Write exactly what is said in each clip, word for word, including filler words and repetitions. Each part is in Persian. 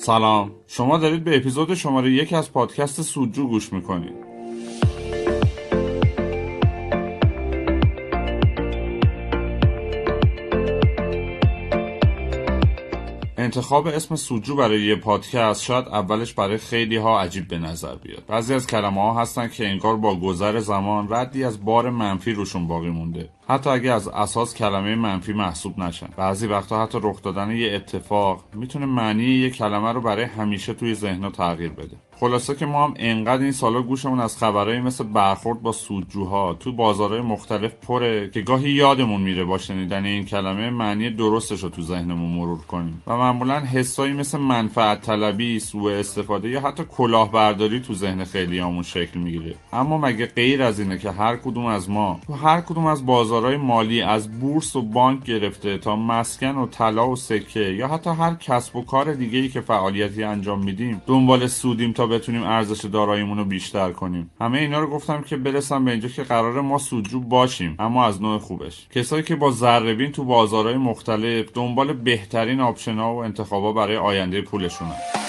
سلام، شما دارید به اپیزود شماره یک از پادکست سودجو گوش میکنید. انتخاب اسم سودجو برای یه پادکست شاید اولش برای خیلی ها عجیب به نظر بیاد. بعضی از کلمه ها هستن که انگار با گذر زمان ردی از بار منفی روشون باقی مونده، حتی اگه از اساس کلمه منفی محسوب نشن. بعضی وقتا حتی رخ دادن یه اتفاق میتونه معنی یه کلمه رو برای همیشه توی ذهن‌ها تغییر بده. خلاصه که ما هم انقدر این سالا گوشمون از خبرایی مثل برخورد با سودجوها تو بازارهای مختلف پره که گاهی یادمون میره با شنیدن این کلمه معنی درستش رو تو ذهنمون مرور کنیم و معمولا حسایی مثل منفعت طلبی، سوء استفاده یا حتی کلاهبرداری تو ذهن خیلیامون شکل میگیره. اما مگه غیر از اینه که هر کدوم از ما تو هر کدوم از بازارهای مالی، از بورس و بانک گرفته تا مسکن و طلا و سکه یا حتی هر کسب و کار دیگه‌ای که فعالیتی انجام میدیم، دنبال سودیم تا بتونیم ارزش داراییمون رو بیشتر کنیم؟ همه اینا رو گفتم که برسم به اینجا که قراره ما سودجو باشیم، اما از نوع خوبش. کسایی که با ذره‌بین تو بازارهای مختلف دنبال بهترین آپشن‌ها و انتخابا برای آینده پولشونن.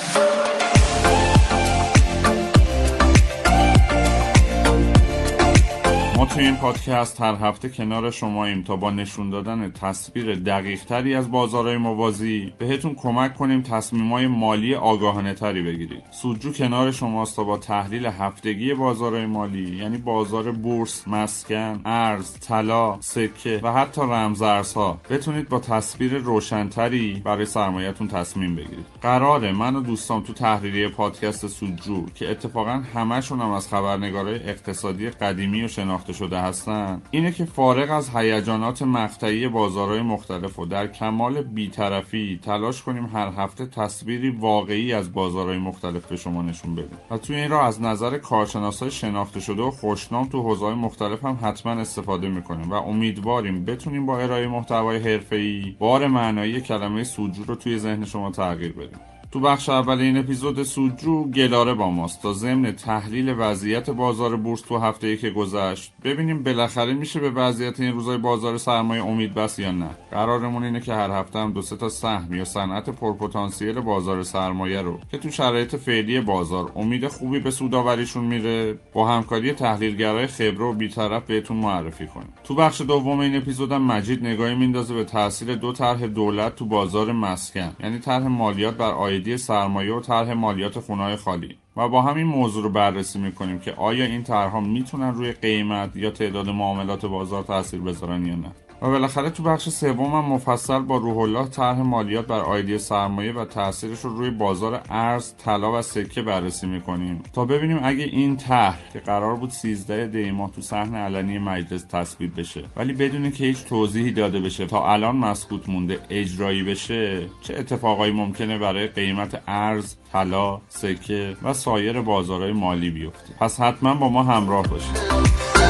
ما توی این پادکست هر هفته کنار شماییم تا با نشون دادن تصویر دقیق تری از بازارهای موازی بهتون کمک کنیم تصمیمای مالی آگاهانه تری بگیرید. سودجو کنار شماست تا با تحلیل هفتگی بازارهای مالی، یعنی بازار بورس، مسکن، ارز، طلا، سکه و حتی رمزارزها، بتونید با تصویر روشن‌تری برای سرمایه‌تون تصمیم بگیرید. قراره من و دوستام تو تحلیلی پادکست سودجو که اتفاقا همشون هم از خبرنگارای اقتصادی قدیمی و شناخته شده هستن، اینه که فارغ از هیجانات مقطعی بازارهای مختلف و در کمال بی‌طرفی تلاش کنیم هر هفته تصویری واقعی از بازارهای مختلف به شما نشون بدیم و توی این راه از نظر کارشناسای شناخته شده و خوشنام تو حوزه‌های مختلف هم حتما استفاده میکنیم و امیدواریم بتونیم با ارائه محتوای حرفه‌ای بار معنایی کلمه سودجو رو توی ذهن شما تغییر بدیم. تو بخش اول این اپیزود سودجو گلاره با ماست تا ضمن تحلیل وضعیت بازار بورس تو هفته‌ای که گذشت ببینیم بالاخره میشه به وضعیت این روزای بازار سرمایه امید بست یا نه. قرارمون اینه که هر هفته هم دو سه تا سهم یا صنعت پرپتانسیل بازار سرمایه رو که تو شرایط فعلی بازار امید خوبی به سودآوریشون میره با همکاری تحلیلگرای خبره و بی‌طرف بهتون معرفی کنیم. تو بخش دوم این اپیزودم مجید نگاهی میندازه به تاثیر دو طرح دولت تو بازار مسکن، یعنی طرح مالیات بر عاید سرمایه و طرح مالیات خونه‌های خالی، و با همین موضوع رو بررسی میکنیم که آیا این طرح‌ها میتونن روی قیمت یا تعداد معاملات بازار تاثیر بذارن یا نه. و بالاخره تو بخش سوم هم مفصل با روح الله طرح مالیات بر عاید سرمایه و تاثیرش رو روی بازار ارز، طلا و سکه بررسی میکنیم تا ببینیم اگه این طرح که قرار بود سیزده دی ماه تو صحن علنی مجلس تصویب بشه ولی بدون که هیچ توضیحی داده بشه تا الان مسکوت مونده اجرایی بشه، چه اتفاقایی ممکنه برای قیمت ارز، طلا، سکه و سایر بازارهای مالی بیفته. پس حتما با ما همراه باشید.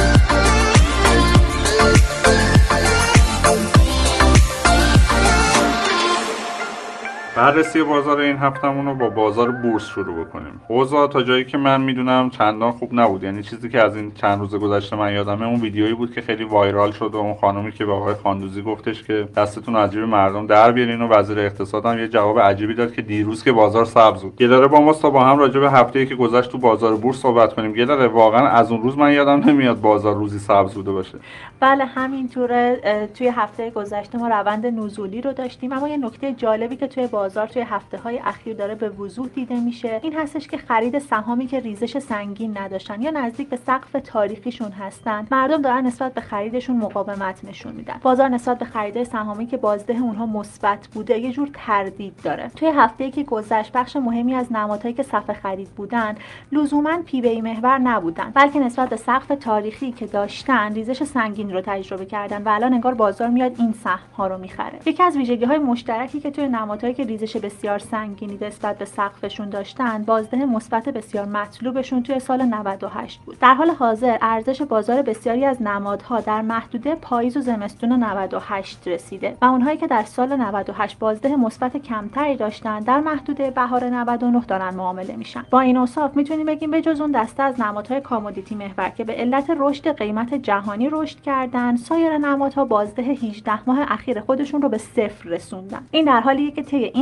بررسی بازار این هفتمون رو با بازار بورس شروع بکنیم. اوضاع تا جایی که من میدونم چندان خوب نبود، یعنی چیزی که از این چند روز گذشته من یادمه اون ویدیویی بود که خیلی وایرال شد و اون خانومی که به آقای خاندوزی گفتش که دستتون از جیب مردم در بیارین و وزیر اقتصاد هم یه جواب عجیبی داد که دیروز که بازار سبز بود. گلاره با ما تا با هم راجع به هفته‌ای که گذشت تو بازار بورس صحبت کنیم. گلاره واقعا از اون روز من یادم نمیاد بازار روزی سبز بوده باشه. بله همینطوره. توی هفته گذشته ما روند نزولی رو داشتیم، اما یه نکته جالبی که توی بازار توی هفته‌های اخیر داره به وضوح دیده میشه این هستش که خرید سهامی که ریزش سنگین نداشتن یا نزدیک به سقف تاریخیشون هستن، مردم دارن نسبت به خریدشون مقاومت نشون میدن. بازار نسبت به خریدای سهامی که بازده اونها مثبت بوده یه جور تردید داره. توی هفته‌ای که گذشت بخش مهمی از نمادهایی که صف خرید بودن لزوماً پی وی محور نبودن، بلکه نسبت به سقف تاریخی که داشتن ریزش سنگین رو تجربه کردن و الان انگار بازار میاد این سهم ها رو میخره. یکی از ویژگی‌های مشترکی که توی نمادهایی که ریزش بسیار سنگینی نسبت به سقفشون داشتن بازده مثبت بسیار مطلوبشون توی سال نود و هشت بود. در حال حاضر ارزش بازار بسیاری از نمادها در محدوده پاییز و زمستون نود و هشت رسیده و اونهایی که در سال نود و هشت بازده مثبت کمتری داشتن در محدوده بهار نود و نه دارن معامله میشن. با این اوصاف میتونیم بگیم به جز اون دسته از نمادهای کامودیتی محور که به علت رشد قیمت جهانی رشد کردن، سایر نمادها بازده هجده ماه اخیر خودشون رو به صفر رسوندن. این در حالیه که طی این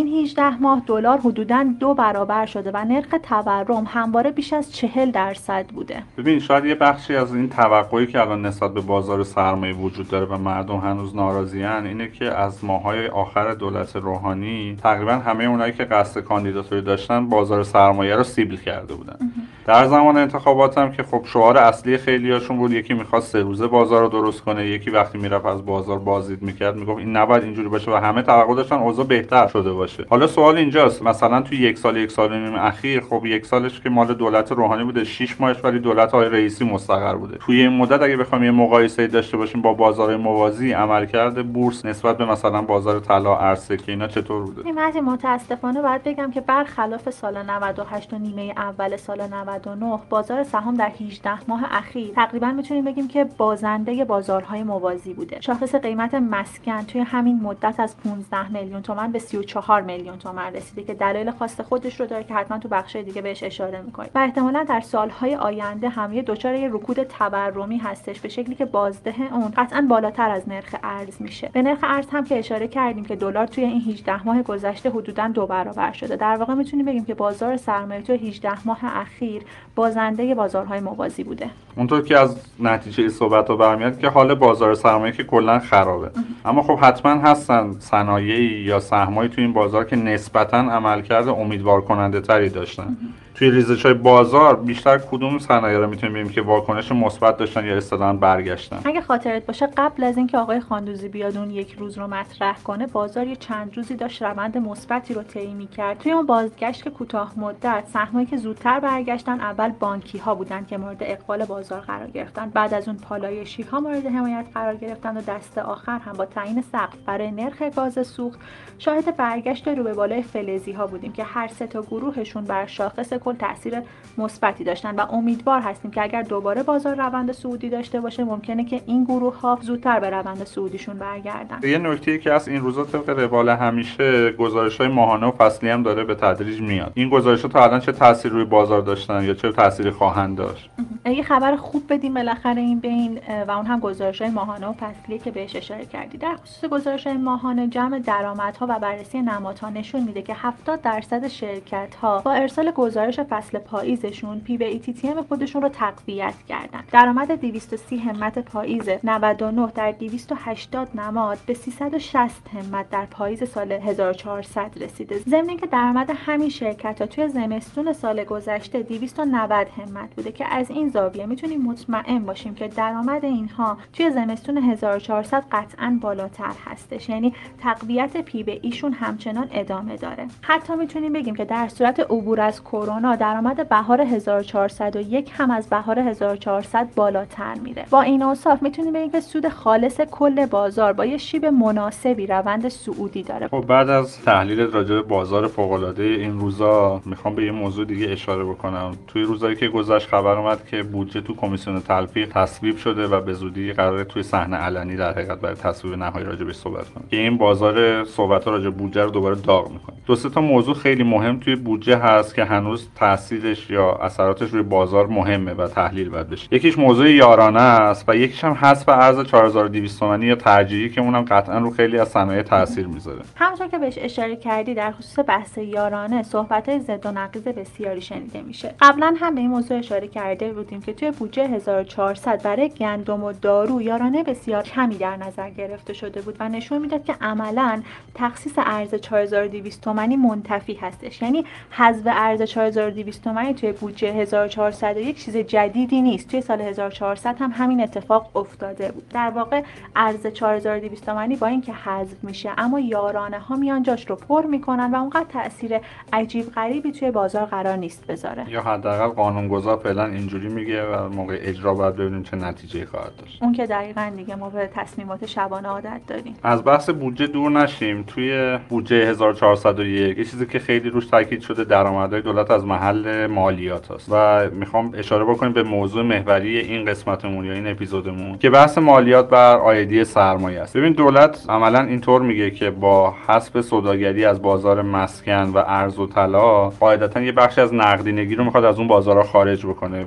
این هجده ماه دلار حدوداً دو برابر شده و نرخ تورم همواره بیش از چهل درصد بوده. ببین شاید یه بخشی از این توقعی که الان نسبت به بازار سرمایه وجود داره و مردم هنوز ناراضیان اینه که از ماهای آخر دولت روحانی تقریبا همه اونایی که قصد کاندیداتوری داشتن بازار سرمایه رو سیبل کرده بودن. در زمان انتخابات هم که خب شعار اصلی خیلیاشون بود، یکی میخواست سه روزه بازار رو درست کنه، یکی وقتی میرفت از بازار بازدید میکرد میگفت این نباید اینجوری باشه و همه توقع داشتن اوضاع بهتر شده باشه. حالا سوال اینجاست، مثلا توی یک سال یک سال و نیم اخیر خب یک سالش که مال دولت روحانی بوده، شش ماهش ولی دولت آقای رئیسی مستقر بوده. توی این مدت اگه بخوایم یه مقایسه داشته باشیم با بازارهای موازی، عملکرد بورس نسبت به مثلا بازار طلا، ارز که اینا چطور بوده؟ این متاسفانه باید بگم که برخلاف سال نود و هشت و نیمه اول سال نود و نه، بازار سهام در هجده ماه اخیر تقریبا میتونیم بگیم که بازنده بازارهای موازی بوده. شاخص قیمت مسکن توی همین مدت از پانزده میلیون تومان به سی و چهار میلیون تومان رسیده که دلایل خاص خودش رو داره که حتما تو بخشای دیگه بهش اشاره می‌کنیم و احتمالاً در سالهای آینده هم یه دچار یه رکود تورمی هستش به شکلی که بازده اون قطعاً بالاتر از نرخ ارز میشه. به نرخ ارز هم که اشاره کردیم که دلار توی این هجده ماه گذشته حدوداً دو برابر شده. در واقع میتونیم بگیم که بازار سرمایه توی هجده ماه اخیر بازنده بازارهای موازی بوده. اونطور که از نتیجه صحبت‌ها برمیاد که حال بازار سرمایه که کلا خرابه، اما خب حتما هستن صنایعی یا سهمایی تو این بازار که نسبتاً عملکرد امیدوار کننده تری داشتن. توی ریزش‌های بازار بیشتر کدوم صنایع رو میتونیم بگیم که واکنش مثبت داشتن یا اصطلاحاً برگشتن؟ اگه خاطرت باشه قبل از اینکه آقای خاندوزی بیاد اون یک روز رو مطرح کنه، بازار یه چند روزی داشت روند مثبتی رو طی می‌کرد. توی اون بازگشت که کوتاه مدت، سهمایی که زودتر برگشتن اول بانکی‌ها بودن که مورد اقبال بازار قرار گرفتن، بعد از اون پالایشی‌ها مورد حمایت قرار گرفتن و دست آخر هم با تعیین سقف برای نرخ گاز سوخت شاهد برگشت رو به بالای فلزی‌ها بودیم که هر سه تا گروهشون بر شاخص کل تاثیر مثبتی داشتن و امیدوار هستیم که اگر دوباره بازار روند صعودی داشته باشه ممکنه که این گروه‌ها زودتر به روند صعودیشون برگردن. یه نکته‌ای که از این روزا طبق روال همیشه گزارش‌های ماهانه و فصلی هم داره به تدریج میاد. این گزارش‌ها تا الان چه تأثیری روی بازار داشتن یا چه تأثیری خواهند داشت؟ یه خبر خوب بدیم بالاخره این بین و اون هم گزارش‌های ماهانه و فصلی که بهش اشاره کردی. در خصوص گزارش‌های ماهانه جمع درآمدها و بررسی نمادها نشون میده که هفتاد درصد شرکت‌ها با ارسال گزارش فصل پاییزشون پی بی ای تی تی ام خودشون رو تقویت کردن. درآمد دویست و سی همت پاییز نود و نه در دویست و هشتاد نماد به سیصد و شصت همت در پاییز سال هزار و چهارصد رسیده. ضمن اینکه درآمد همین شرکت‌ها توی زمستون سال گذشته دویست و نود همت بوده که از این زاویه میتونیم مطمئن باشیم که درآمد اینها توی زمستون هزار و چهارصد قطعاً بالاتر هستش. یعنی تقویت پی بی ایشون همچنان ادامه داره. حتی میتونیم بگیم که در صورت عبور از کرونا درآمد بهار هزار و چهارصد و یک هم از بهار هزار و چهارصد بالاتر میره. با این اوصاف میتونیم بگیم که سود خالص کل بازار با یه شیب مناسبی روند صعودی داره. خب بعد از تحلیل راجع به بازار فوق‌العاده این روزا میخوام به یه موضوع دیگه اشاره بکنم. توی روزایی که گذشت خبر اومد که بودجه تو کمیسیون تلفیق تصویب شده و به زودی قراره توی صحنه علنی در حقیقت برای تصویب نهایی راجع بهش صحبت کنیم که این بازار صحبت‌ها راجع به بودجه رو دوباره داغ می‌کنه. دو سه تا موضوع خیلی مهم توی بودجه هست که هنوز تاثیرش یا اثراتش روی بازار مهمه و تحلیل باید بشه. یکیش موضوع یارانه است و یکیش هم حذف ارز چهار هزار و دویست تومانی یا ترجیحی که اونم قطعا رو خیلی از صنایع تاثیر میذاره. همونطور که بهش اشاره کردی در خصوص بحث یارانه صحبت‌های ضد و نقیض بسیاری شنیده میشه. قبلا هم به این موضوع اشاره کرده بودیم که توی بودجه هزار و چهارصد برای گندم و دارو یارانه بسیار کمی در نظر گرفته شده بود و نشون میداد که عملاً تخصیص ارز چهار هزار و دویست تومانی منتفی هستش. یعنی حذف ارز چهار هزار و دویست تومانی توی بودجه هزار و چهارصد و یک چیز جدیدی نیست. توی سال هزار و چهارصد هم همین اتفاق افتاده بود. در واقع ارز چهار هزار و دویست تومانی با اینکه حذف میشه اما یارانه ها میان جاش رو پر میکنن و اونقدر تاثیر عجیب غریبی توی بازار قرار نیست بذاره. یا حداقل قانونگذار فعلا اینجوری میگه و موقع اجرا باید ببینیم چه نتیجه‌ای خواهد داشت. اون که دقیقاً دیگه ما به تصمیمات شبانه عادت داریم. از بحث بودجه دور نشیم. توی بودجه هزار و چهارصد و یک یه چیزی که خیلی روش تاکید شده درآمدهای دولت از محل مالیات است و میخوام اشاره بکنیم به موضوع محوری این قسمتمون یا این اپیزودمون که بحث مالیات بر عایدی سرمایه است. ببین دولت عملاً اینطور میگه که با حذف سوداگری از بازار مسکن و ارز و طلا قاعدتاً یه بخشی از نقدینگی رو میخواد از اون بازارها خارج بکنه و بعضی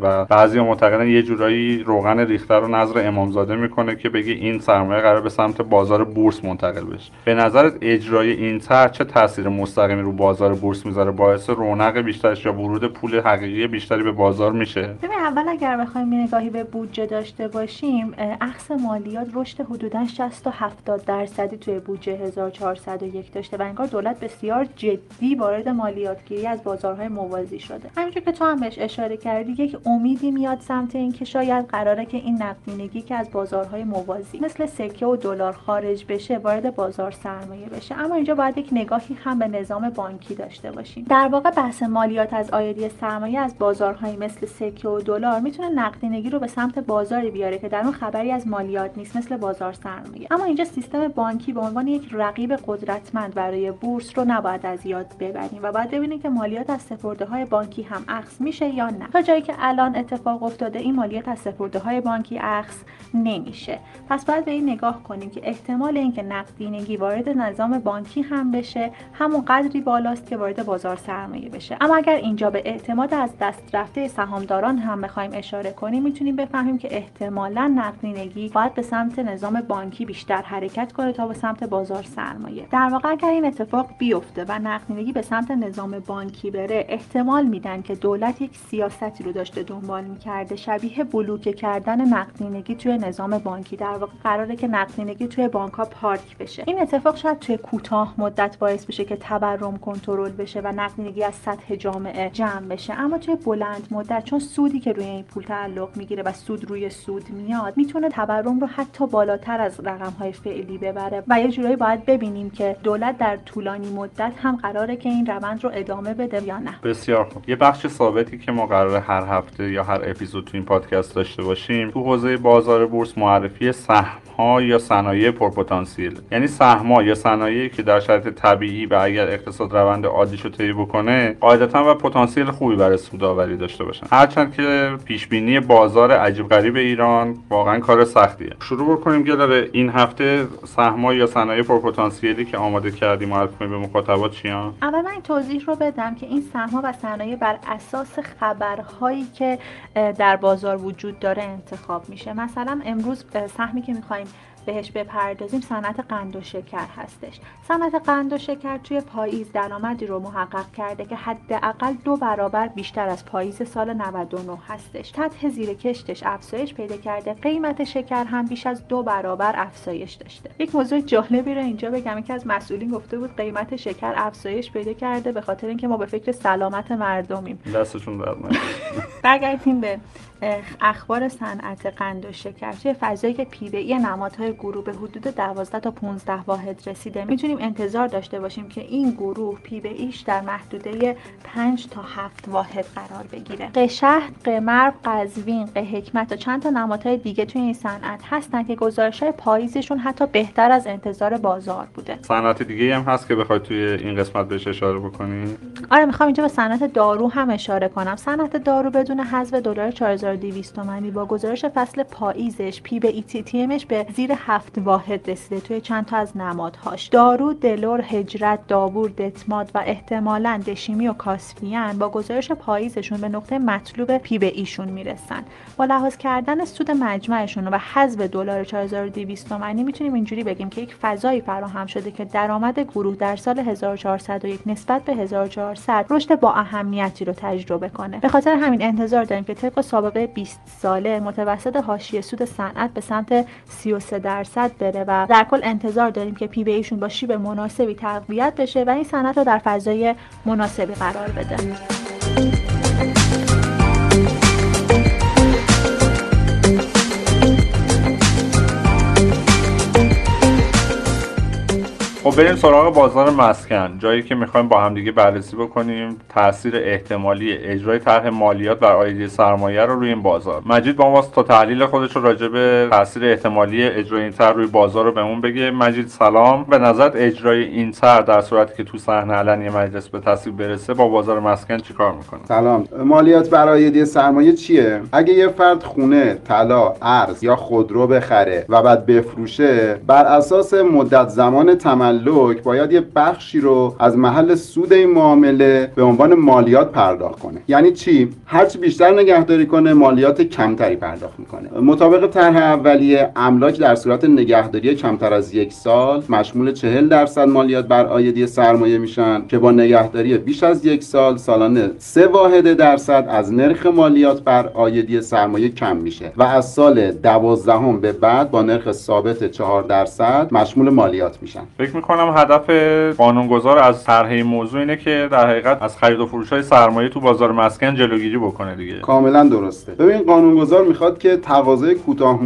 بعضی معتقدن یه جورایی روغن ریخته رو نظر امامزاده میکنه که بگه این سرمایه قرار به سمت بازار بورس منتقل بشه. به نظرت اجرای این طرح چه تاثیر مستقیمی رو بازار بورس میذاره؟ باعث رونق بیشترش یا ورود پول حقیقی بیشتری به بازار میشه؟ ببین اول اگر بخوایم نگاهی به بودجه داشته باشیم، اخذ مالیات رشد حدوداً شصت تا هفتاد درصدی توی بودجه هزار و چهارصد و یک داشته و انگار دولت بسیار جدی وارد مالیاتگیری از بازارهای موازی شده. همونجور که تو هم بهش اشاره کردی، یک امیدی میاد سمت این که شاید قراره که این نقدینگی که از بازارهای موازی مثل سکه و دلار خارج بشه وارد بازار سرمایه بشه. اما اینجا باید یک نگاهی هم به نظام بانکی داشته باشیم. در واقع بحث مالیات از عایدی سرمایه از بازارهای مثل سکه و دلار میتونه نقدینگی رو به سمت بازاری بیاره که در اون خبری از مالیات نیست، مثل بازار سرمایه. اما اینجا سیستم بانکی به عنوان یک رقیب قدرتمند برای بورس رو نباید از یاد ببریم و باید ببینیم که مالیات از سپرده‌های بانکی هم اخذ میشه یا نه. تا جایی که الان اتفاق افتاده این مالیات از سپرده‌های بانکی اخذ نمیشه. پس باید به این نگاه کنیم که احتمال اینکه نقدینگی وارد نظام بانکی هم بشه همون قدری بالاست که وارد بازار سرمایه بشه. اما اگر اینجا به اعتماد از دست رفته سهامداران هم بخوایم اشاره کنیم، میتونیم بفهمیم که احتمالاً نقدینگی باید به سمت نظام بانکی بیشتر حرکت کنه تا به سمت بازار سرمایه. در واقع اگر این اتفاق بیفته و نقدینگی به سمت نظام بانکی بره، احتمال میدن که دولت یک سیاستی رو داشته دنبال میکرده شبیه بلوک کردن نقدینگی توی نظام بانکی. در واقع قراره که نقدینگی توی بانک‌ها پارک بشه. این اتفاق شاید توی کوتاه مدت باعث بشه که تورم کنترل بشه و نقدینگی از سطح جامعه جمع بشه، اما توی بلند مدت چون سودی که روی این پول تعلق میگیره و سود روی سود میاد، میتونه تورم رو حتی بالاتر از رقم‌های فعلی ببره و یه جورایی باید ببینیم که دولت در طولانی مدت هم قراره که این روند رو ادامه بده یا نه. بسیار خوب. یه بخش ثابتی که ما قراره هر هفته یا هر اپیزود تو این پادکست داشته باشیم تو حوزه بازار بورس معرفی سهم ها یا صنایع پرپتانسیل، یعنی سهم‌ها یا صنایعی که در شرایط طبیعی و اگر اقتصاد روند عادیشو طی بکنه قاعدتاً و پتانسیل خوبی برای سودآوری داشته باشن. هرچند که پیش بینی بازار عجیب غریب ایران واقعا کار سختیه. شروع بکنیم گلاره این هفته سهم‌ها یا صنایع پرپتانسیلی که آماده کردیم معرفی کنیم به مخاطبات چیان؟ اول من این توضیح رو بدم که این سهم‌ها و صنایع بر اساس خبرهایی که در بازار وجود داره انتخاب میشه. مثلا امروز سهمی که می‌خوایم بهش بپردازیم صنعت قند و شکر هستش. صنعت قند و شکر توی پاییز درآمدی رو محقق کرده که حداقل دو برابر بیشتر از پاییز سال نود و نه هستش. سطح زیر کشتش افزایش پیدا کرده، قیمت شکر هم بیش از دو برابر افزایش داشته. یک موضوع جالبی رو اینجا بگم، که از مسئولین گفته بود قیمت شکر افزایش پیدا کرده به خاطر اینکه ما به فکر سلامت مردمیم. دستشون درد نکنه. برگردیم به اخبار صنعت قند و شکر. توی فضایی که پی بی ای نمادهای گروه به حدود دوازده تا پانزده واحد رسیده، میتونیم انتظار داشته باشیم که این گروه پی بی ایش در محدوده پنج تا هفت واحد قرار بگیره. قشهد، قمر، قزوین، قحکمت و چند تا نمادهای دیگه توی این صنعت هستن که گزارش‌های پاییزشون حتی بهتر از انتظار بازار بوده. صنعت دیگه هم هست که بخوای توی این قسمت بهش اشاره بکنی؟ آره، میخوام اینجا به صنعت دارو هم اشاره کنم. صنعت دارو بدون حذف دلار چهار هزار و دویست تومانی با گزارش فصل پاییزش پی بی ای تی تی امش به زیر هفت واحد رسیده توی چند تا از نمادهاش. دارو، دلور، هجرت، دابور، دتماد و احتمالاً دشیمی و کاسپیان با گزارش پاییزشون به نقطه مطلوب پی بی ایشون میرسن. با لحاظ کردن سود مجمعشون و حذف دلار چهار هزار و دویست تومانی میتونیم اینجوری بگیم که یک فضایی فراهم شده که درآمد گروه در سال هزار و چهارصد و یک نسبت به هزار و چهارصد رشد با اهمیتی رو تجربه کنه. به خاطر همین انتظار داریم که طبق سابقه بیست ساله متوسط حاشیه سود صنعت به سمت سی و سه درصد بره و در کل انتظار داریم که پی بی ایشون با شیب مناسبی تقویت بشه و این صنعت رو در فضای مناسبی قرار بده. خب بریم سراغ بازار مسکن، جایی که میخوایم با هم دیگه بررسی بکنیم تاثیر احتمالی اجرای طرح مالیات بر عایدی سرمایه رو روی این بازار. مجید با ماست تا تحلیل خودش رو راجع به تاثیر احتمالی اجرای این طرح روی بازار رو بهمون بگه. مجید سلام. به نظرت اجرای این طرح در صورتی که تو صحنه علنی مجلس به تصویب برسه با بازار مسکن چیکار میکنه؟ سلام. مالیات بر عایدی سرمایه چیه؟ اگه یه فرد خونه، طلا، ارز یا خودرو بخره و بعد بفروشه، بر اساس مدت زمان تملک تملک باید یه بخشی رو از محل سود این معامله به عنوان مالیات پرداخت کنه. یعنی چی؟ هرچی بیشتر نگهداری کنه مالیات کمتری پرداخت میکنه. مطابق طرح اولیه املاک در صورت نگهداری کمتر از یک سال مشمول چهل درصد مالیات بر عایدی سرمایه میشن که با نگهداری بیش از یک سال سالانه سه واحد درصد از نرخ مالیات بر عایدی سرمایه کم میشه و از سال دوازدهم به بعد با نرخ ثابت چهار درصد مشمول مالیات میشن. فکر میکنم هدف قانونگذار از طرح این موضوع اینه که در حقیقت از خرید و فروش های سرمایه تو بازار مسکن جلوگیری بکنه دیگه. کاملا درسته. ببین قانونگذار میخواد که تقاضای کوتاه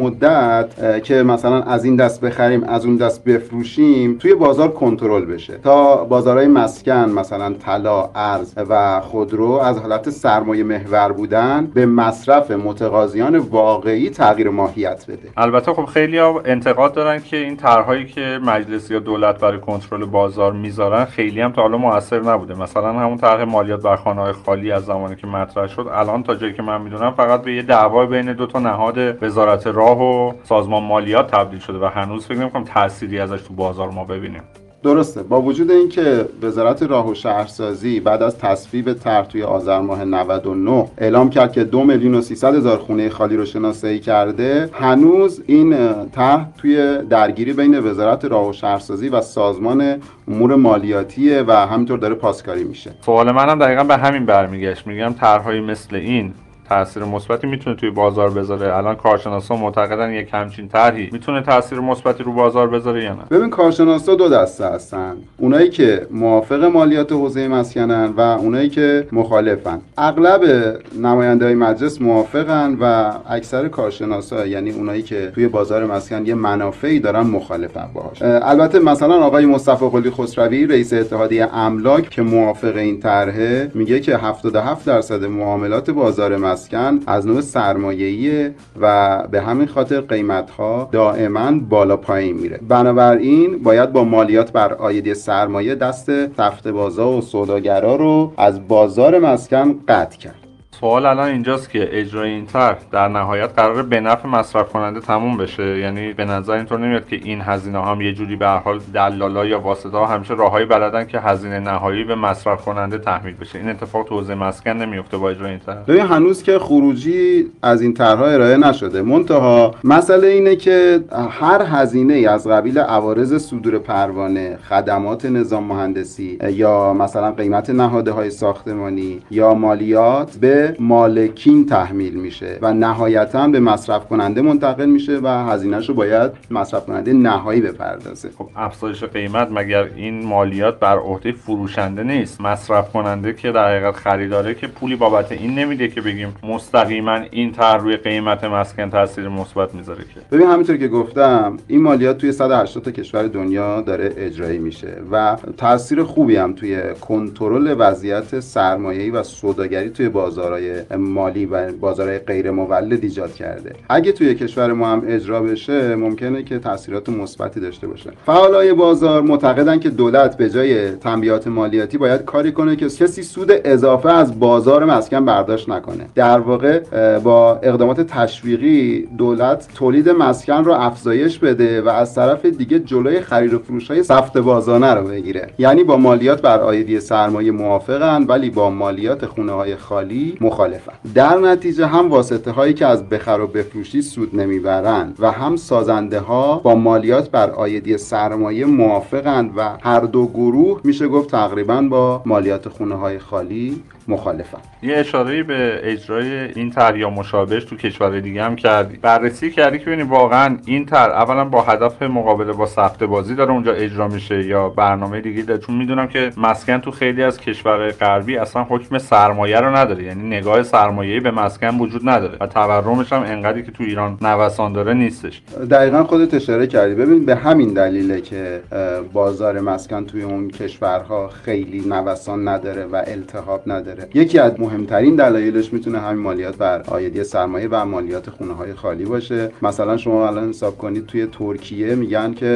مدت که مثلا از این دست بخریم از اون دست بفروشیم توی بازار کنترل بشه تا بازارهای مسکن مثلا طلا، ارز و خودرو از حالت سرمایه محور بودن به مصرف متقاضیان واقعی تغییر ماهیت بده. البته خب خیلی‌ها انتقاد دارن که این طرحهایی که مجلس یا دولت برای کنترل بازار میذارن خیلی هم تا حالا موثر نبوده. مثلا همون طرح مالیات بر خانه‌های خالی از زمانی که مطرح شد الان تا جایی که من میدونم فقط به یه دعوا بین دو تا نهاد وزارت راه و سازمان مالیات تبدیل شده و هنوز فکر نمی‌کنم تأثیری ازش تو بازار ما ببینیم. درسته. با وجود اینکه وزارت راه و شهرسازی بعد از تصویب طرح توی آذر ماه نود و نه اعلام کرد که دو میلیون و سیصد هزار خونه خالی رو شناسایی کرده، هنوز این طرح توی درگیری بین وزارت راه و شهرسازی و سازمان امور مالیاتیه و همینطور داره پاسکاری میشه. سوال منم دقیقاً به همین برمیگشت. میگم طرح‌های مثل این تاثیر مثبتی میتونه توی بازار بذاره؟ الان کارشناسا معتقدن یک همچین طرحی میتونه تاثیر مثبتی رو بازار بذاره یا نه؟ ببین کارشناسا دو دسته هستن، اونایی که موافق مالیات حوزه مسکنن و اونایی که مخالفن. اغلب نماینده‌های مجلس موافقن و اکثر کارشناسا یعنی اونایی که توی بازار مسکن یه منافعی دارن مخالفن باهاش. البته مثلا آقای مصطفی قلی خسروی رئیس اتحادیه املاک که موافق این طرحه میگه که هفتاد و هفت درصد معاملات بازار مسکن از نوع سرمایه‌ایه و به همین خاطر قیمت‌ها دائما بالا پایین میره. بنابراین باید با مالیات بر عایدی سرمایه دست تخته‌بازا و سوداگرا رو از بازار مسکن قطع کرد. سوال الان اینجاست که اجرای این طرح در نهایت قراره به نفع مصرف کننده تموم بشه. یعنی به نظر اینطور نمیاد که این هزینه هم یه جوری به هر حال دلالا یا واسطه‌ها همیشه راههایی بلدن که هزینه نهایی به مصرف کننده تحمیل بشه. این اتفاق تو حوزه مسکن نمیفته با اجرای این طرح. ببین هنوز که خروجی از این طرح‌ها ارائه نشده. منتها مسئله اینه که هر هزینه‌ای از قبیل عوارض صدور پروانه، خدمات نظام مهندسی یا مثلا قیمت نهادهای ساختمانی یا مالیات به مالکین تحمیل میشه و نهایتاً به مصرف کننده منتقل میشه و هزینه‌شو رو باید مصرف کننده نهایی بپردازه. خب افزایش قیمت مگر این مالیات بر عهده فروشنده نیست؟ مصرف کننده که در حقیقت خریداره که پولی بابت این نمیده که بگیم مستقیما این طرح روی قیمت مسکن تاثیر مثبت میذاره. که ببین همینطور که گفتم این مالیات توی صد و هشتاد تا کشور دنیا داره اجرایی میشه و تاثیر خوبی هم توی کنترل وضعیت سرمایه‌ای و سوداگری توی بازارهای مالی و بازارهای غیر مولد ایجاد کرده. اگه توی کشور ما هم اجرا بشه ممکنه که تاثیرات مثبتی داشته باشه. فعالای بازار معتقدن که دولت به جای تنبیهات مالیاتی باید کاری کنه که کسی سود اضافه از بازار مسکن برداشت نکنه. در واقع با اقدامات تشویقی دولت تولید مسکن رو افزایش بده و از طرف دیگه جلوی خرید و فروش‌های سفت بازانه رو بگیره. یعنی با مالیات بر عایدی سرمایه موافقن ولی با مالیات خونه‌های خالی مخالفن. در نتیجه هم واسطه هایی که از بخر و بفروشی سود نمیبرن و هم سازنده ها با مالیات بر عایدی سرمایه موافقن و هر دو گروه میشه گفت تقریبا با مالیات خونه های خالی مخالفن. یه اشاره‌ای به اجرای این طرح یا مشابهش تو کشور دیگه هم کردی. بررسی کردی که ببینی واقعا این طرح اولا با هدف مقابله با سفته بازی داره اونجا اجرا میشه یا برنامه دیگه داره؟ چون میدونم که مسکن تو خیلی از کشورهای غربی اصلا حکم سرمایه رو نداره، یعنی نگاه سرمایه‌ای به مسکن وجود نداره و تورمش هم انقدری که تو ایران نوسان داره نیستش. دقیقاً خودت اشاره کردی. ببین به همین دلیله که بازار مسکن توی اون کشورها خیلی نوسان نداره و التهاب نداره. یکی از مهمترین دلایلش میتونه همین مالیات بر عایدی سرمایه و مالیات خونه‌های خالی باشه. مثلا شما الان حساب کنید توی ترکیه میگن که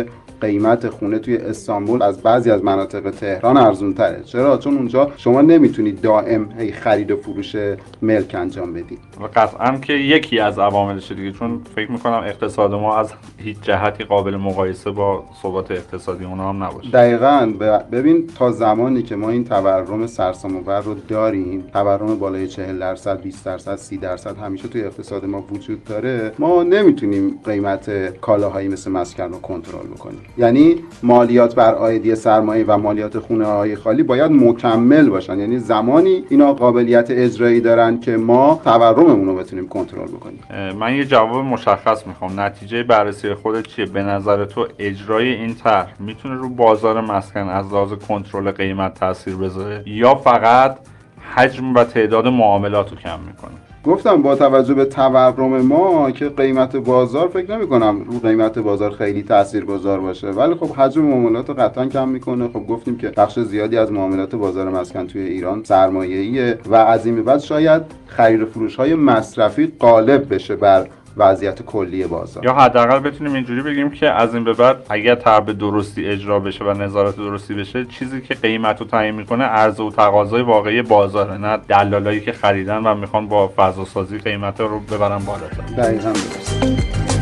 قیمت خونه توی استانبول از بعضی از مناطق تهران ارزون تره. چرا؟ چون اونجا شما نمیتونید دائم هی خرید و فروش ملک انجام بدید. و قطعا که یکی از عواملش دیگه، چون فکر میکنم اقتصاد ما از هیچ جهتی قابل مقایسه با ثبات اقتصادی اونها هم نباشه. دقیقاً. ببین تا زمانی که ما این تورم سرسام و بر رو داریم، تورم بالای چهل درصد، بیست درصد، سی درصد همیشه توی اقتصاد ما وجود داره، ما نمیتونیم قیمت کالاهایی مثل مسکن رو کنترل بکنیم. یعنی مالیات بر عایدی سرمایه و مالیات خونه‌های خالی باید مکمل باشن، یعنی زمانی اینا قابلیت اجرایی دارن که ما تورممون رو بتونیم کنترل بکنیم. من یه جواب مشخص میخوام. نتیجه بررسی خودت چیه؟ به نظر تو اجرای این طرح میتونه رو بازار مسکن از لحاظ کنترل قیمت تاثیر بذاره یا فقط حجم و تعداد معاملات رو کم میکنه؟ گفتم با توجه به تورم ما که قیمت بازار فکر نمی کنم رو قیمت بازار خیلی تاثیرگذار باشه، ولی خب حجم معاملات رو قطعا کم میکنه. خب گفتیم که بخش زیادی از معاملات بازار مسکن توی ایران سرمایه‌ایه و از این به بعد شاید خرید و فروش های مصرفی غالب بشه بر وضعیت کلی بازار. یا حداقل بتونیم اینجوری بگیم که از این به بعد اگر طرح به درستی اجرا بشه و نظارت درستی بشه، چیزی که قیمت رو تعیین میکنه عرضه و تقاضای واقعی بازاره، نه دلالایی که خریدن و میخوان با فضا سازی قیمت رو ببرن بالاتر. دقیقاً درست.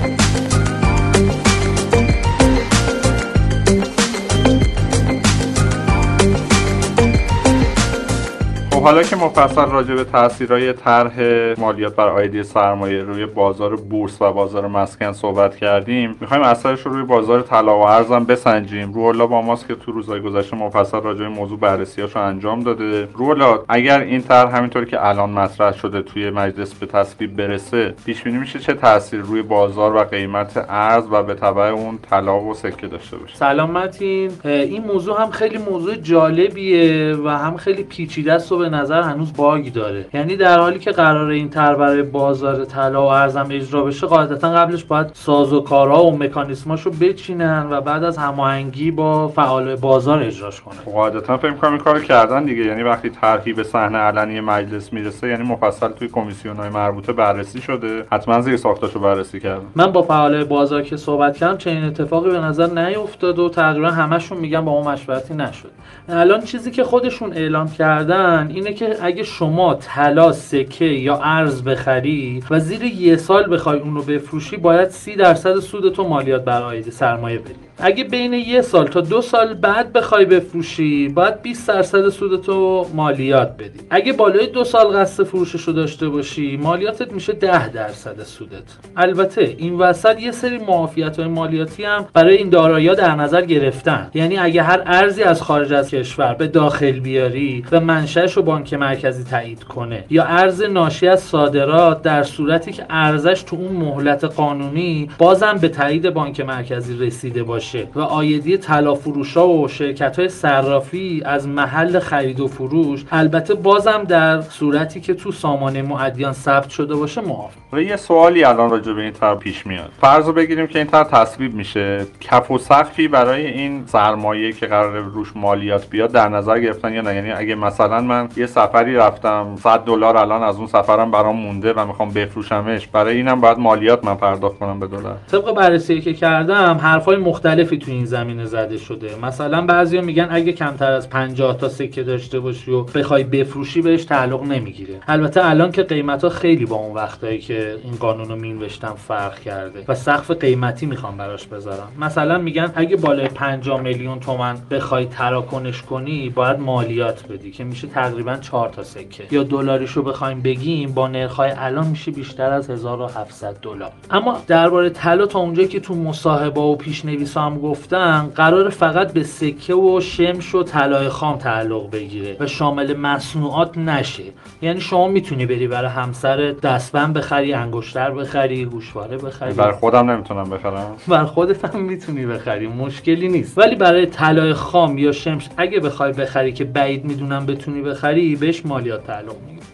حالا که مفصل راجع به تاثیرهای طرح مالیات بر عایدی سرمایه روی بازار بورس و بازار مسکن صحبت کردیم، می‌خوایم اثرش رو روی بازار طلا و ارز هم بسنجیم. روح‌الله با ماست که تو روزهای گذشته مفصل راجع به موضوع بررسی‌هاشو انجام داده. روح‌الله، اگر این طرح همینطوری که الان مطرح شده توی مجلس به تصویب برسه، پیش بینی میشه چه تأثیر روی بازار و قیمت ارز و به تبع اون طلا و سکه داشته باشه؟ سلام متین. این موضوع هم خیلی موضوع جالبیه و هم خیلی پیچیده است و به نظر هنوز باگی داره. یعنی در حالی که قراره این طرح برای بازار طلا و ارزم اجرا بشه، قاعدتا قبلش باید سازوکارها و مکانیزماشو بچینن و بعد از هماهنگی با فعال بازار اجراش کنن. قاعدتا فکر می‌کنم این کارو کردن دیگه. یعنی وقتی طرحی به صحنه علنی مجلس میرسه، یعنی مفصل توی کمیسیون‌های مربوطه بررسی شده، حتما زیر ساختاشو بررسی کردن. من با فعال بازار که صحبت کردم چنین اتفاقی به نظر نیفتاد و تقریبا همشون میگن با ما مشورتی نشد. الان چیزی که خودشون اعلام کردن اینه که اگه شما طلا، سکه یا ارز بخری و زیر یه سال بخوای اون رو بفروشی، باید سی درصد سود تو مالیات بر عایدی سرمایه بدی. اگه بین یه سال تا دو سال بعد بخوای بفروشی، باید بیست درصد سود تو مالیات بدی. اگه بالای دو سال قصد فروشش رو داشته باشی، مالیاتت میشه ده درصد سودت. البته این وسط یه سری معافیت‌های مالیاتی هم برای این دارایی‌ها در نظر گرفتن. یعنی اگه هر ارزی از خارج از کشور به داخل بیاری و منشأش رو بانک مرکزی تایید کنه، یا ارز ناشی از صادرات در صورتی که ارزش تو اون مهلت قانونی بازم به تایید بانک مرکزی رسیده باشه و عایدی طلا فروشا و شرکت‌های صرافی از محل خرید و فروش، البته بازم در صورتی که تو سامانه معدیان ثبت شده باشه، معاف. و یه سوالی الان راجع به این طرح پیش میاد. فرض رو بگیریم که این طرح تصویب میشه، کف و سقفی برای این سرمایه که قراره روش مالیات بیاد در نظر گرفتن یا نه؟ یعنی اگه مثلا من یه سفری رفتم، صد دلار الان از اون سفرم برام مونده و میخوام بفروشمش، برای اینم باید مالیات من پرداخت کنم به دلار؟ طبق بررسی که کردم حرفای مختلفی تو این زمینه زده شده. مثلا بعضیا میگن اگه کمتر از پنجاه تا سکه داشته باشی و بخوای بفروشی بهش تعلق نمیگیره. البته الان که قیمتا خیلی با اون وقتایی که این قانونو مینوشتن فرق کرده و سقف قیمتی میخوام براش بذارم. مثلا میگن اگه بالای پنجاه میلیون تومان بخوای تراکنش کنی، باید مالیات بدی که میشه تقریبا چهار تا سکه. یا دلاریشو بخوایم بگیم، با نرخ‌های الان میشه بیشتر از هزار و هفتصد دلار. اما درباره طلا تا اونجایی که تو مصاحبه و پیش‌نویسا هم گفتن، قرار فقط به سکه و شمش و طلای خام تعلق بگیره و شامل مصنوعات نشه. یعنی شما میتونی بری برای همسر دستبند بخری، انگشتر بخری، گوشواره بخری. برای خودم نمیتونم بخرم؟ برای خودت هم میتونی بخری، مشکلی نیست. ولی برای طلای خام یا شمش اگه بخوای بخری که بعید میدونم بتونی بخری، بهش مالیات تعلق میگیره.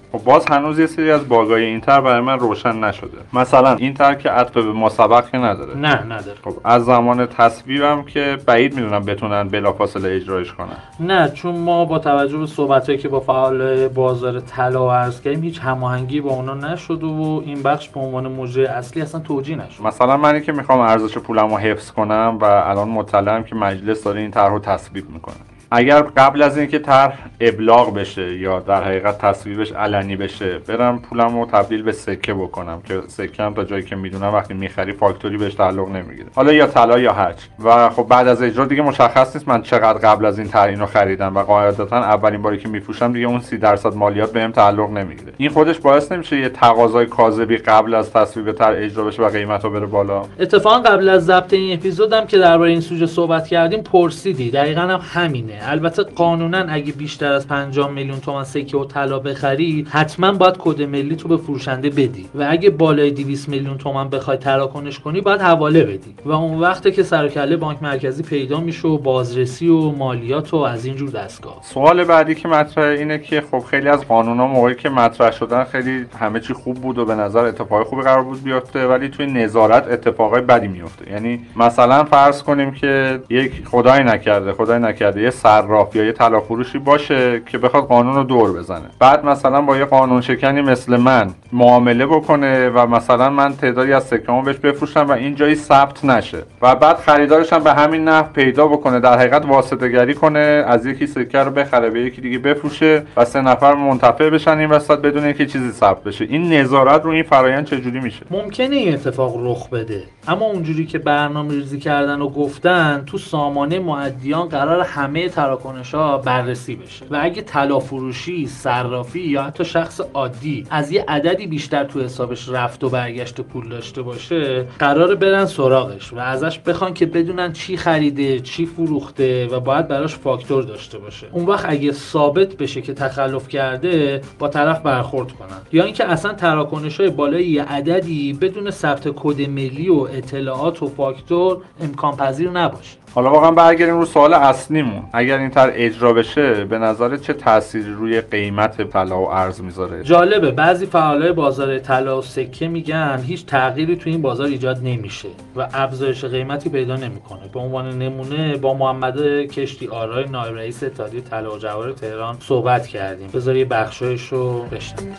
خب باز هنوز یه سری از باگای این طرح برای من روشن نشده. مثلا این طرح که عطف به ماسبق نداره. نه نداره. خب از زمان تصویبم که بعید میدونم بتونن بلافاصله اجرایش کنن. نه، چون ما با توجه به صحبتایی که با فعال بازار طلا عرض کردیم هیچ هماهنگی با اونا نشد و این بخش به عنوان موضوع اصلی اصلا توجیه نشد. مثلا منی که میخوام ارزش پولمو حفظ کنم و الان مطلعم که مجلس داره این طرح رو تصویب میکنه، اگر قبل از اینکه طرح ابلاغ بشه یا در حقیقت تصویبش علنی بشه برم پولمو تبدیل به سکه بکنم که سکه هم تا جایی که میدونم وقتی میخری فاکتوری بهش تعلق نمیگیره، حالا یا طلا یا هرچ، و خب بعد از اجرا دیگه مشخص نیست من چقدر قبل از این طرح اینو خریدم و قاعدتا اولین باری که میفروشم دیگه اون سی درصد مالیات بهم تعلق نمیگیره. این خودش باعث نمیشه یه تقاضای کاذبی قبل از تصویب طرح اجرا بشه و قیمتو بره بالا؟ اتفاقا قبل از ضبط این اپیزودم که درباره این سوژه صحبت کردیم پرسیدی، دقیقاً هم همینه. البته قانونا اگه بیشتر از پنجاه میلیون تومان سکه و طلا بخری حتما باید کد ملی تو به فروشنده بدی و اگه بالای دویست میلیون تومان بخوای تراکنش کنی باید حواله بدی و اون وقته که سر و کله بانک مرکزی پیدا میشه و بازرسی و مالیات و از این جور دستگاه. سوال بعدی که مطرحه اینه که خب خیلی از قانونا موقعی که مطرح شدن خیلی همه چی خوب بود و به نظر اتفاقای خوبی قرار بود بیفته، ولی توی نظارت اتفاقای بدی میفته. یعنی مثلا فرض کنیم که یک خدای نکرده خدای نکرده یه صراف یا یه طلا فروشی باشه که بخواد قانون رو دور بزنه، بعد مثلا با یه قانون شکنی مثل من معامله بکنه و مثلا من تعدادی از سکه‌مو بهش بفروشم و این جایی ثبت نشه و بعد خریدارش هم به همین نحو پیدا بکنه، در حقیقت واسطه‌گری کنه، از یکی سکه رو بخره به یکی دیگه بفروشه و سه نفر منتفع بشن این وسط بدون اینکه چیزی ثبت بشه. این نظارت رو این فرآیند چجوری میشه؟ ممکنه این اتفاق رخ بده، اما اونجوری که برنامه‌ریزی کردن و گفتن تو سامانه مؤدیان قرار همه تراکنش‌ها بررسی بشه و اگه طلا فروشی، صرافی یا حتی شخص عادی از یه عددی بیشتر تو حسابش رفت و برگشت پول داشته باشه قراره برن سراغش و ازش بخوان که بدونن چی خریده، چی فروخته و باید براش فاکتور داشته باشه. اون وقت اگه ثابت بشه که تخلف کرده با طرف برخورد کنن، یا اینکه اصلا تراکنش‌های بالای یه عددی بدون ثبت کد ملی و اطلاعات و فاکتور امکان پذیر نباشه. حالا واقعا برگردیم رو سوال اصلیمون، اگر این طرح اجرا بشه به نظرت چه تأثیری روی قیمت طلا و ارز میذاره؟ جالبه بعضی فعالای بازار طلا و سکه میگن هیچ تغییری تو این بازار ایجاد نمیشه و افزایش قیمتی پیدا نمیکنه. به عنوان نمونه با محمد کشتی آرای نایب رئیس اتحادیه طلا و جواهر تهران صحبت کردیم. بذار یه بخشایش رو بشنویم.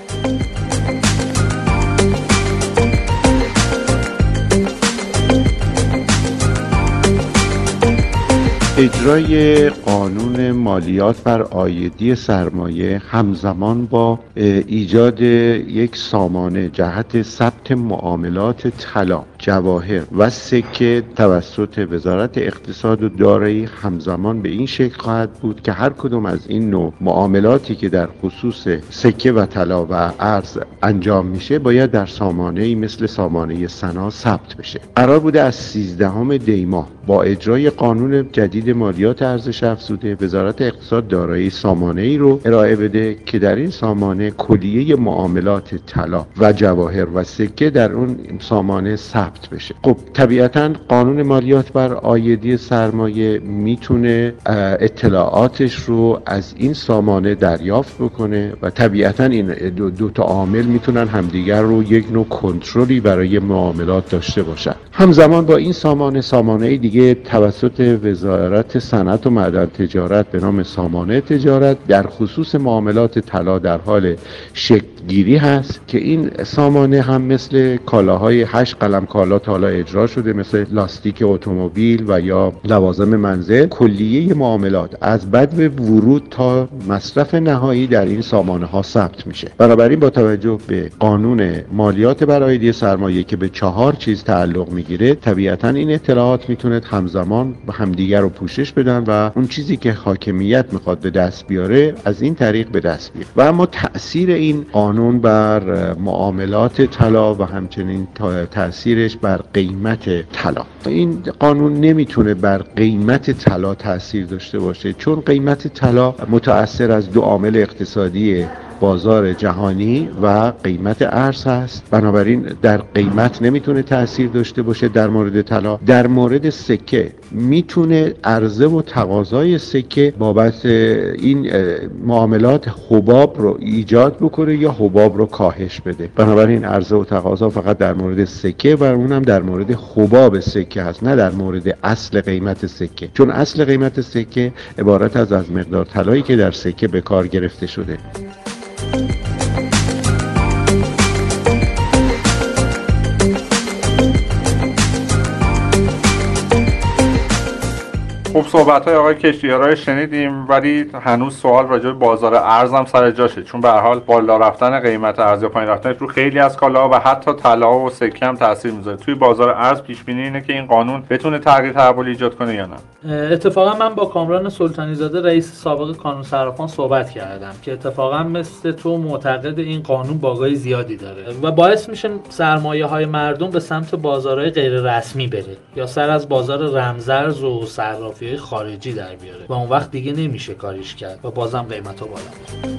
اجرای قانون مالیات بر عایدی سرمایه همزمان با ایجاد یک سامانه جهت ثبت معاملات طلا، جواهر و سکه توسط وزارت اقتصاد و دارایی همزمان به این شکل خواهد بود که هر کدوم از این نوع معاملاتی که در خصوص سکه و طلا و ارز انجام میشه باید در سامانه‌ای مثل سامانه سنا ثبت بشه. قرار بوده از سیزدهم دی ماه با اجرای قانون جدید مالیات ارزش افزوده وزارت اقتصاد دارایی سامانه‌ای رو ارائه بده که در این سامانه کلیه معاملات طلا و جواهر و سکه در اون سامانه ثبت بشه. خب طبیعتاً قانون مالیات بر عایدی سرمایه میتونه اطلاعاتش رو از این سامانه دریافت بکنه و طبیعتاً این دو, دو تا عامل میتونن همدیگر رو یک نوع کنترلی برای معاملات داشته باشن. همزمان با این سامانه سامانه دیگه توسط وزارت صنعت و معدن تجارت به نام سامانه تجارت در خصوص معاملات طلا در حال شکل گیری هست که این سامانه هم مثل کالاهای هشت قلم کالا تا حالا اجرا شده، مثل لاستیک اتومبیل و یا لوازم منزل، کلیه معاملات از بدو ورود تا مصرف نهایی در این سامانه ها ثبت میشه. بنابراین با توجه به قانون مالیات بر عایدی سرمایه که به چهار چیز تعلق میگیره طبیعتاً این اطلاعات میتونه همزمان با همدیگر رو پوشش بدن و اون چیزی که حاکمیت میخواد به دست بیاره از این طریق به دست بیاره. و اما تأثیر این قانون بر معاملات طلا و همچنین تأثیرش بر قیمت طلا، این قانون نمیتونه بر قیمت طلا تأثیر داشته باشه چون قیمت طلا متأثر از دو عامل اقتصادی بازار جهانی و قیمت ارز هست. بنابراین در قیمت نمیتونه تأثیر داشته باشه در مورد طلا. در مورد سکه میتونه عرضه و تقاضای سکه بابت این معاملات حباب رو ایجاد بکنه یا حباب رو کاهش بده. بنابراین عرضه و تقاضا فقط در مورد سکه و اونم در مورد حباب سکه هست، نه در مورد اصل قیمت سکه، چون اصل قیمت سکه عبارت از از مقدار طلایی که در سکه به کار گرفته شده. خب صحبت‌های آقای کشتیارا شنیدیم، ولی هنوز سوال راجع به بازار ارز هم سر جاشه، چون به هر حال بالا رفتن قیمت ارز یا پایین رفتنش رو خیلی از کالاها و حتی طلا و سکه هم تاثیر میذاره. توی بازار ارز پیش بینی اینه که این قانون بتونه تغییر تحول ایجاد کنه یا نه؟ اتفاقا من با کامران سلطانی زاده رئیس سابق کانون صرافان صحبت کردم که اتفاقا مثل تو معتقد این قانون باگای زیادی داره و باعث میشه سرمایه‌های مردم به سمت بازارهای غیر رسمی بره یا سر از بازار رمزارز و صرافی خارجی در بیاره و اون وقت دیگه نمیشه کاریش کرد و بازم قیمتا بالا میره.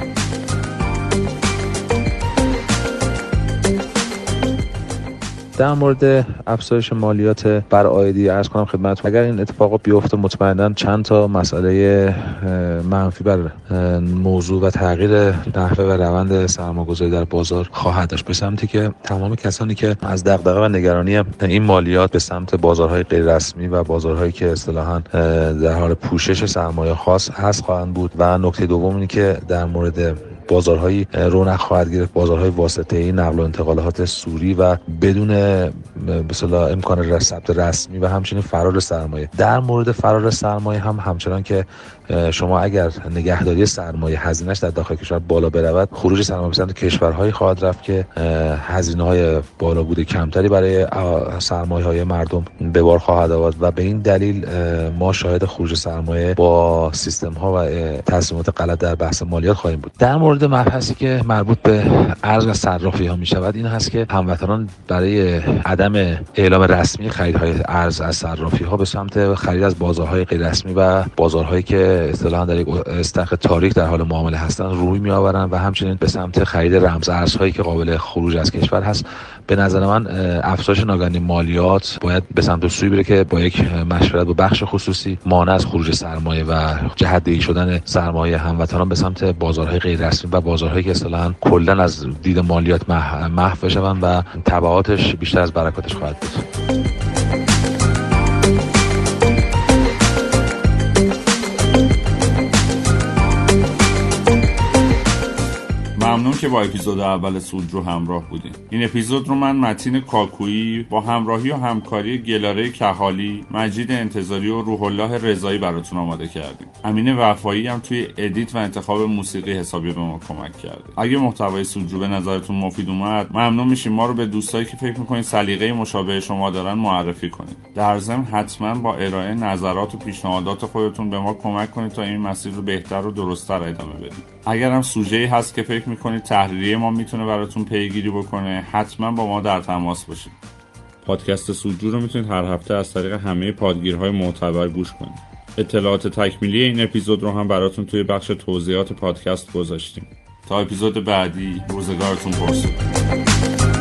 در مورد افزایش مالیات بر عایدی عرض کنم خدمتتون، اگر این اتفاق بیفته مطمئنا چند تا مسئله منفی بر موضوع و تغییر نحوه و روند سرمایه‌گذاری در بازار خواهد داشت، به سمتی که تمام کسانی که از دغدغه و نگرانی این مالیات به سمت بازارهای غیر رسمی و بازارهایی که اصطلاحاً در حال پوشش سرمایه خاص هست خواهند بود. و نکته دوم اینه که در مورد بازارهایی رونق خواهد گرفت، بازارهای واسطه‌ای، نقل و انتقالات سوری و بدون به اصطلاح امکان ثبت رسمی و همچنین فرار سرمایه. در مورد فرار سرمایه هم همچنان که شما اگر نگهداری سرمایه هزینه‌اش در داخل کشور بالا برود، خروج سرمایه به سمت کشورهایی خواهد رفت که هزینه‌های بالا بوده کمتری برای سرمایه‌های مردم به بار خواهد آورد و به این دلیل ما شاهد خروج سرمایه با سیستم‌ها و تصمیمات غلط در بحث مالیات خواهیم بود. در مورد مبحثی که مربوط به ارز و صرافی‌ها می‌شود این هست که هموطنان برای عدم اعلام رسمی خریدهای ارز از صرافی‌ها به سمت خرید از بازارهای غیر رسمی و بازارهایی که اصطلاحاً در یک استخر تاریک در حال معامله هستند روی می‌آورند و همچنین به سمت خرید رمز ارزهایی که قابل خروج از کشور هست. به نظر من افزایش ناگهانی مالیات باید به سمت سوی بره که با یک مشورت با بخش خصوصی مانع از خروج سرمایه و جهت‌دهی شدن سرمایه هموطنان به سمت بازارهای غیر رسمی و بازارهایی که اصطلاحاً کلاً از دید مالیات محو بشوند و تبعاتش بیشتر از برکاتش خواهد بود. ممنون که با اپیزود اول سودجو همراه بودین. این اپیزود رو من متین کاکویی با همراهی و همکاری گلاره کحالی، مجید انتظاری و روح الله رضایی براتون آماده کردیم. امین وفایی هم توی ادیت و انتخاب موسیقی حسابی به ما کمک کرده. اگه محتوای سودجو به نظرتون مفید اومد، ممنون میشیم ما رو به دوستایی که فکر می‌کنید سلیقه مشابه شما دارن معرفی کنید. در ضمن حتما با ارائه نظرات و پیشنهادات خودتون به ما کمک کنید تا این مسیر رو بهتر و درست‌تر ادامه بدیم. اگر هم سوژه‌ای هست که فکر می‌کنید تحریریه ما میتونه براتون پیگیری بکنه، حتما با ما در تماس باشید. پادکست سودجو رو میتونید هر هفته از طریق همه پادگیرهای معتبر گوش کنید. اطلاعات تکمیلی این اپیزود رو هم براتون توی بخش توضیحات پادکست گذاشتیم. تا اپیزود بعدی، روزگارتون پرسود.